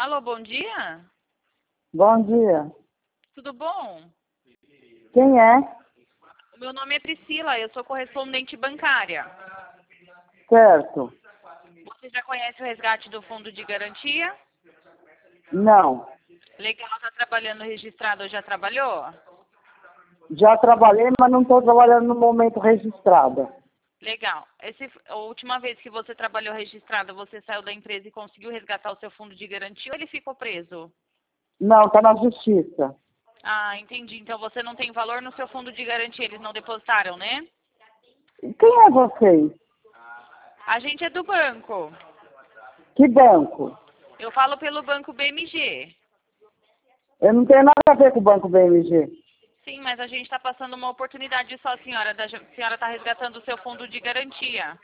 Alô, bom dia? Bom dia. Tudo bom? Quem é? O meu nome é Priscila, eu sou correspondente bancária. Certo. Você já conhece o resgate do fundo de garantia? Não. Legal, tá trabalhando registrado ou já trabalhou? Já trabalhei, mas não estou trabalhando no momento registrada. Legal. A última vez que você trabalhou registrado, você saiu da empresa e conseguiu resgatar o seu fundo de garantia ou ele ficou preso? Não, está na justiça. Ah, entendi. Então você não tem valor no seu fundo de garantia, eles não depositaram, né? Quem é vocês? A gente é do banco. Que banco? Eu falo pelo banco BMG. Eu não tenho nada a ver com o Banco BMG. Sim, mas a gente está passando uma oportunidade só, senhora. A senhora está resgatando o seu fundo de garantia.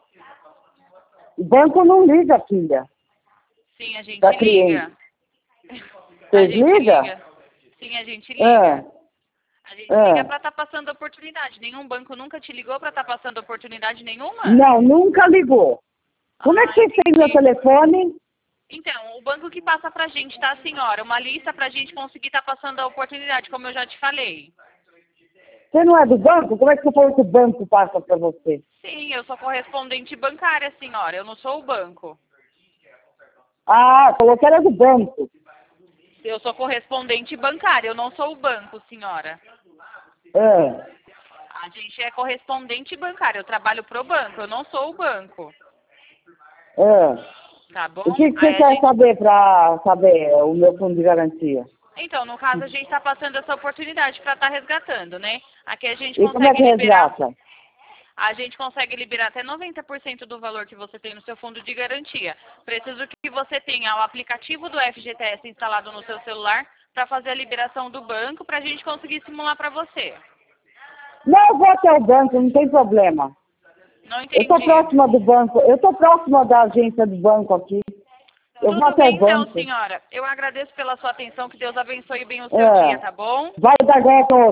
O banco não liga, filha. Sim, a gente Da liga. A Vocês gente ligam? liga. Sim, a gente liga. A gente É. liga para estar passando oportunidade. Nenhum banco nunca te ligou para estar passando oportunidade nenhuma? Não, nunca ligou. Como é que vocês têm meu entendi. telefone? Então, o banco que passa pra gente, tá, senhora? Uma lista pra gente conseguir estar passando a oportunidade, como eu já te falei. Você não é do banco? Como é que você falou que o banco passa para você? Sim, eu sou correspondente bancária, senhora. Eu não sou o banco. Ah, falou que era do banco. Eu sou correspondente bancária, eu não sou o banco, senhora. É. A gente é correspondente bancária, eu trabalho pro banco, eu não sou o banco. É. Tá bom? O que você Aí a quer gente... saber para saber o meu fundo de garantia? Então, no caso, a gente está passando essa oportunidade para estar resgatando, né? Aqui a gente E como é consegue que liberar. resgata? A gente consegue liberar até 90% do valor que você tem no seu fundo de garantia. Preciso que você tenha o aplicativo do FGTS instalado no seu celular para fazer a liberação do banco para a gente conseguir simular para você. Não, eu vou até o banco, não tem problema. Não Eu estou entendi. próxima do banco, eu estou próxima da agência do banco aqui. Eu vou Tudo até o bem então, banco. senhora. Eu agradeço pela sua atenção. Que Deus abençoe bem o seu dia, tá bom? Vai dar ganho